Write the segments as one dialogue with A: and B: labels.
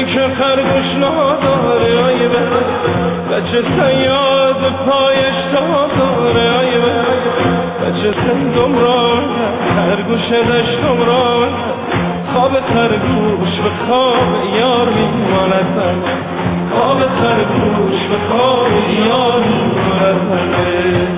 A: کوی که خرگوش نداره ای بچه سیاد پایش داره ای بچه سندم را خرگوش دشتم را خواب خرگوش به خواب یار میماند خواب خرگوش به خواب یار میماند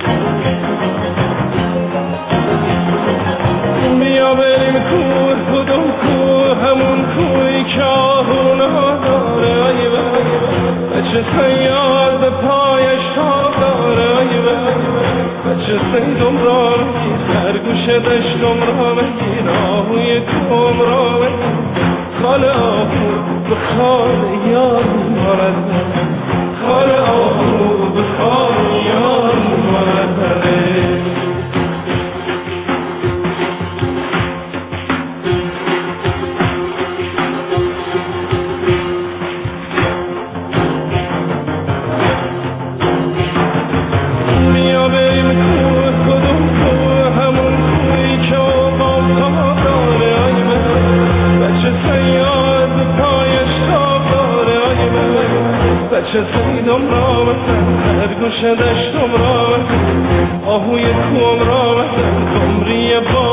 A: بیا بریم کور کدوم کوه همون کوی که آهو نداره ای بچه سیاد پایش تا داره ای بچه سیدم را بگیر خرگوش دشتم را بگیر آهوی کوم را بگیر خال آهو به خال یار میماند خال آهو به خال یار میماند بچه سیدم را بزن خرگوش دشتم را بزن آهوی کوم را بزن کمری با